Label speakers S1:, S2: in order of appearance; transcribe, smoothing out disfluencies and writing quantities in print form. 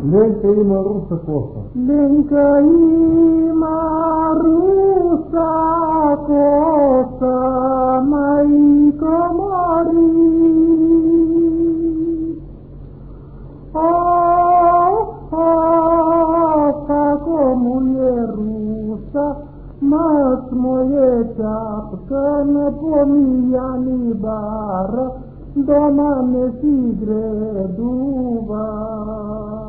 S1: Lenka ima rusa kosa.
S2: Lenka ima rusa kosa, Maică mari. Kako mu je rusa, mas moje čapka ne pomijani bar, doma ne si gre duva.